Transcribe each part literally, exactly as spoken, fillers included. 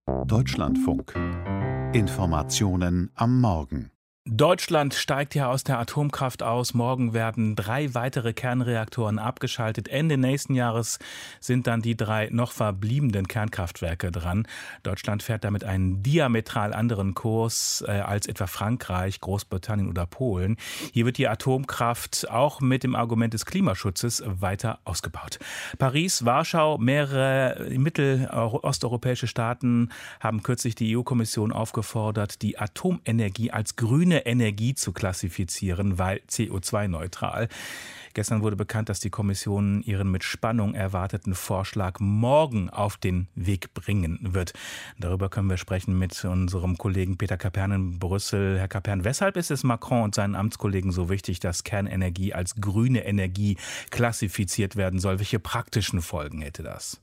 Deutschlandfunk. Informationen am Morgen. Deutschland steigt ja aus der Atomkraft aus. Morgen werden drei weitere Kernreaktoren abgeschaltet. Ende nächsten Jahres sind dann die drei noch verbliebenen Kernkraftwerke dran. Deutschland fährt damit einen diametral anderen Kurs äh, als etwa Frankreich, Großbritannien oder Polen. Hier wird die Atomkraft auch mit dem Argument des Klimaschutzes weiter ausgebaut. Paris, Warschau, mehrere mittel-osteuropäische Staaten haben kürzlich die E U-Kommission aufgefordert, die Atomenergie als grüne Energie zu klassifizieren, weil C O zwei neutral. Gestern wurde bekannt, dass die Kommission ihren mit Spannung erwarteten Vorschlag morgen auf den Weg bringen wird. Darüber können wir sprechen mit unserem Kollegen Peter Kapern in Brüssel. Herr Kapern, weshalb ist es Macron und seinen Amtskollegen so wichtig, dass Kernenergie als grüne Energie klassifiziert werden soll? Welche praktischen Folgen hätte das?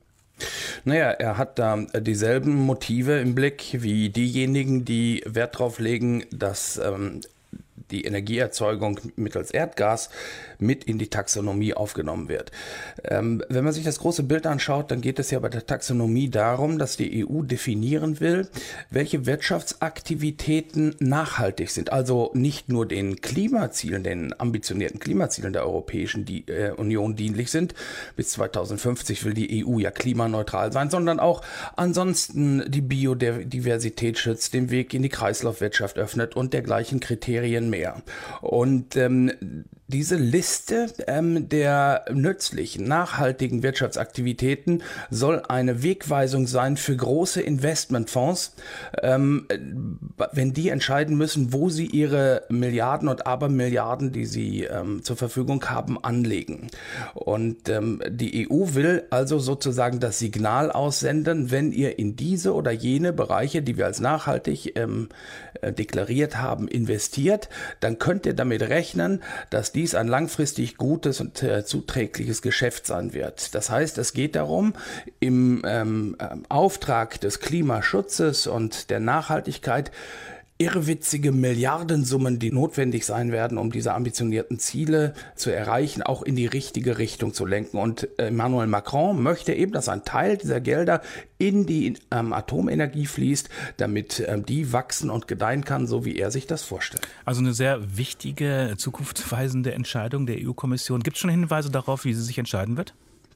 Naja, er hat da dieselben Motive im Blick wie diejenigen, die Wert darauf legen, dass ähm, die Energieerzeugung mittels Erdgas mit in die Taxonomie aufgenommen wird. Ähm, wenn man sich das große Bild anschaut, dann geht es ja bei der Taxonomie darum, dass die E U definieren will, welche Wirtschaftsaktivitäten nachhaltig sind. Also nicht nur den Klimazielen, den ambitionierten Klimazielen der Europäischen die, äh, Union dienlich sind. Bis zweitausendfünfzig will die E U ja klimaneutral sein, sondern auch ansonsten die Biodiversität schützt, den Weg in die Kreislaufwirtschaft öffnet und dergleichen Kriterien mehr. Und ähm, diese Liste ähm, der nützlichen, nachhaltigen Wirtschaftsaktivitäten soll eine Wegweisung sein für große Investmentfonds, ähm, wenn die entscheiden müssen, wo sie ihre Milliarden und Abermilliarden, die sie ähm, zur Verfügung haben, anlegen. Und ähm, die E U will also sozusagen das Signal aussenden, wenn ihr in diese oder jene Bereiche, die wir als nachhaltig ähm, äh, deklariert haben, investiert, dann könnt ihr damit rechnen, dass dies ein langfristig gutes und äh, zuträgliches Geschäft sein wird. Das heißt, es geht darum, im ähm, Auftrag des Klimaschutzes und der Nachhaltigkeit irrwitzige Milliardensummen, die notwendig sein werden, um diese ambitionierten Ziele zu erreichen, auch in die richtige Richtung zu lenken. Und Emmanuel Macron möchte eben, dass ein Teil dieser Gelder in die ähm, Atomenergie fließt, damit ähm, die wachsen und gedeihen kann, so wie er sich das vorstellt. Also eine sehr wichtige, zukunftsweisende Entscheidung der E U-Kommission. Gibt es schon Hinweise darauf, wie sie sich entscheiden wird?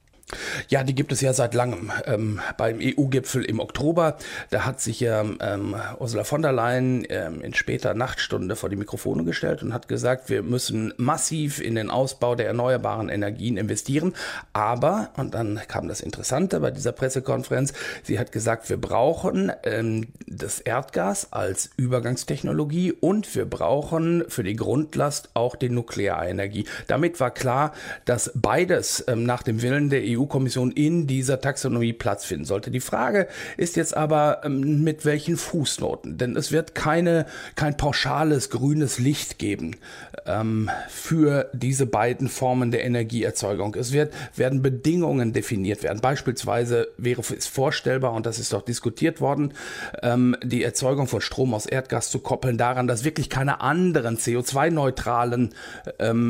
Ja, die gibt es ja seit langem. Ähm, beim E U-Gipfel im Oktober, da hat sich ja ähm, Ursula von der Leyen ähm, in später Nachtstunde vor die Mikrofone gestellt und hat gesagt, wir müssen massiv in den Ausbau der erneuerbaren Energien investieren. Aber, und dann kam das Interessante bei dieser Pressekonferenz, sie hat gesagt, wir brauchen ähm, das Erdgas als Übergangstechnologie und wir brauchen für die Grundlast auch die Nuklearenergie. Damit war klar, dass beides ähm, nach dem Willen der E U-Kommission in dieser Taxonomie Platz finden sollte. Die Frage ist jetzt aber, ähm, mit welchen Fußnoten? Denn es wird keine, kein pauschales grünes Licht geben ähm, für diese beiden Formen der Energieerzeugung. Es wird, werden Bedingungen definiert werden. Beispielsweise wäre es vorstellbar, und das ist doch diskutiert worden, ähm, die Erzeugung von Strom aus Erdgas zu koppeln daran, dass wirklich keine anderen C O zwei neutralen ähm,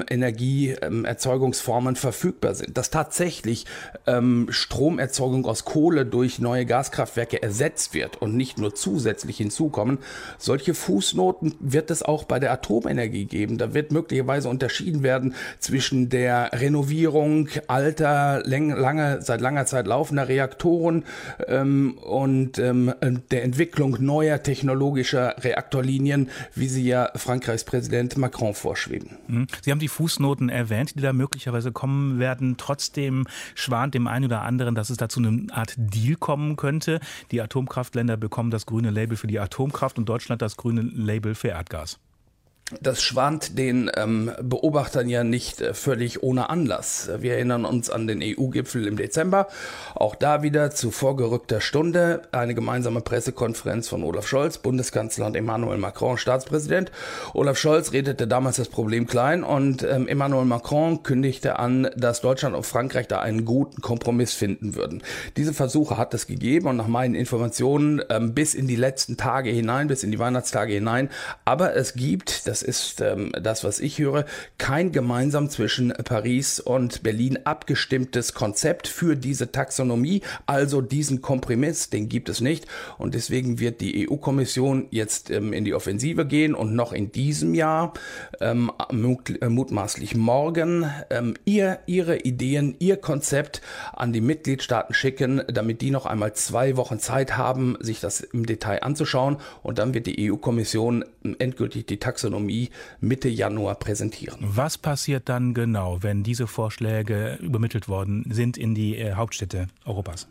Energieerzeugungsformen verfügbar sind. Dass tatsächlich ähm, Stromerzeugung aus Kohle durch neue Gaskraftwerke ersetzt wird und nicht nur zusätzlich hinzukommen. Solche Fußnoten wird es auch bei der Atomenergie geben. Da wird möglicherweise unterschieden werden zwischen der Renovierung alter, lange, seit langer Zeit laufender Reaktoren ähm, und ähm, der Entwicklung neuer technologischer Reaktorlinien, wie sie ja Frankreichs Präsident Macron vorschweben. Sie haben die Fußnoten erwähnt, die da möglicherweise kommen werden. Trotzdem schwant dem einen oder anderen, dass es dazu eine Art Deal kommen könnte. Die Atomkraftländer bekommen das grüne Label für die Atomkraft und Deutschland das grüne Label für Erdgas. Das schwant den ähm, Beobachtern ja nicht äh, völlig ohne Anlass. Wir erinnern uns an den E U-Gipfel im Dezember. Auch da wieder zu vorgerückter Stunde eine gemeinsame Pressekonferenz von Olaf Scholz, Bundeskanzler, und Emmanuel Macron, Staatspräsident. Olaf Scholz redete damals das Problem klein und ähm, Emmanuel Macron kündigte an, dass Deutschland und Frankreich da einen guten Kompromiss finden würden. Diese Versuche hat es gegeben und nach meinen Informationen ähm, bis in die letzten Tage hinein, bis in die Weihnachtstage hinein. Aber es gibt, das das ist ähm, das, was ich höre, kein gemeinsam zwischen Paris und Berlin abgestimmtes Konzept für diese Taxonomie, also diesen Kompromiss, den gibt es nicht. Und deswegen wird die E U-Kommission jetzt ähm, in die Offensive gehen und noch in diesem Jahr, ähm, mut, äh, mutmaßlich morgen, ähm, ihr, ihre Ideen, ihr Konzept an die Mitgliedstaaten schicken, damit die noch einmal zwei Wochen Zeit haben, sich das im Detail anzuschauen. Und dann wird die E U-Kommission endgültig die Taxonomie Mitte Januar präsentieren. Was passiert dann genau, wenn diese Vorschläge übermittelt worden sind in die äh, Hauptstädte Europas?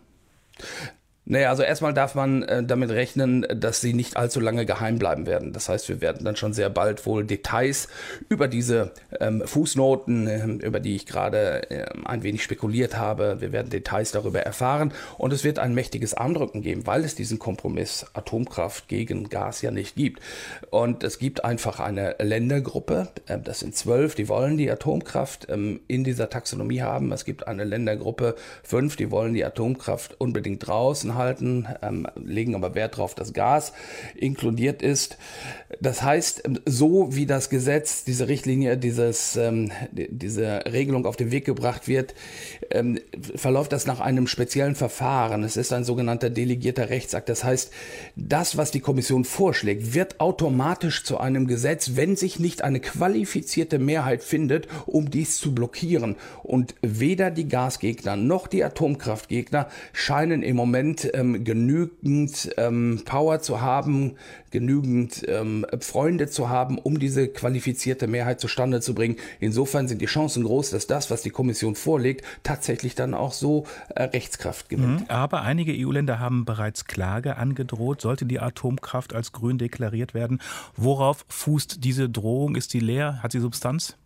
Naja, also erstmal darf man äh, damit rechnen, dass sie nicht allzu lange geheim bleiben werden. Das heißt, wir werden dann schon sehr bald wohl Details über diese ähm, Fußnoten, äh, über die ich gerade äh, ein wenig spekuliert habe, wir werden Details darüber erfahren. Und es wird ein mächtiges Armdrücken geben, weil es diesen Kompromiss Atomkraft gegen Gas ja nicht gibt. Und es gibt einfach eine Ländergruppe, äh, das sind zwölf, die wollen die Atomkraft ähm, in dieser Taxonomie haben. Es gibt eine Ländergruppe, fünf, die wollen die Atomkraft unbedingt draußen halten, ähm, legen aber Wert darauf, dass Gas inkludiert ist. Das heißt, so wie das Gesetz, diese Richtlinie, dieses, ähm, diese Regelung auf den Weg gebracht wird, ähm, verläuft das nach einem speziellen Verfahren. Es ist ein sogenannter delegierter Rechtsakt. Das heißt, das, was die Kommission vorschlägt, wird automatisch zu einem Gesetz, wenn sich nicht eine qualifizierte Mehrheit findet, um dies zu blockieren. Und weder die Gasgegner noch die Atomkraftgegner scheinen im Moment ähm, genügend ähm, Power zu haben, genügend ähm, Freunde zu haben, um diese qualifizierte Mehrheit zustande zu bringen. Insofern sind die Chancen groß, dass das, was die Kommission vorlegt, tatsächlich dann auch so äh, Rechtskraft gewinnt. Aber einige E U-Länder haben bereits Klage angedroht, sollte die Atomkraft als grün deklariert werden. Worauf fußt diese Drohung? Ist sie leer? Hat sie Substanz?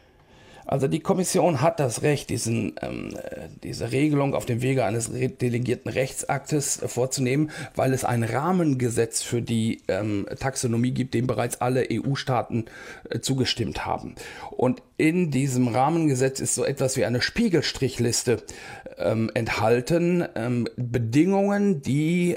Also die Kommission hat das Recht, diesen, ähm, diese Regelung auf dem Wege eines delegierten Rechtsaktes äh, vorzunehmen, weil es ein Rahmengesetz für die ähm, Taxonomie gibt, dem bereits alle E U-Staaten äh, zugestimmt haben. Und in diesem Rahmengesetz ist so etwas wie eine Spiegelstrichliste ähm, enthalten, ähm, Bedingungen, die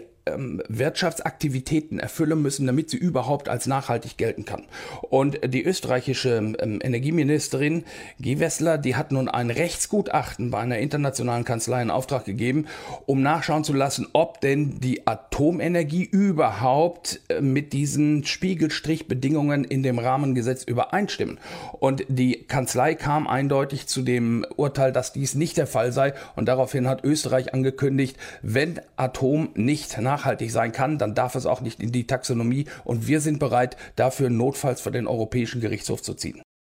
Wirtschaftsaktivitäten erfüllen müssen, damit sie überhaupt als nachhaltig gelten kann. Und die österreichische ähm, Energieministerin Gewessler, die hat nun ein Rechtsgutachten bei einer internationalen Kanzlei in Auftrag gegeben, um nachschauen zu lassen, ob denn die Atomenergie überhaupt äh, mit diesen Spiegelstrichbedingungen in dem Rahmengesetz übereinstimmen. Und die Kanzlei kam eindeutig zu dem Urteil, dass dies nicht der Fall sei. Und daraufhin hat Österreich angekündigt, wenn Atom nicht nachhaltig sein kann, dann darf es auch nicht in die Taxonomie und wir sind bereit, dafür notfalls vor den Europäischen Gerichtshof zu ziehen.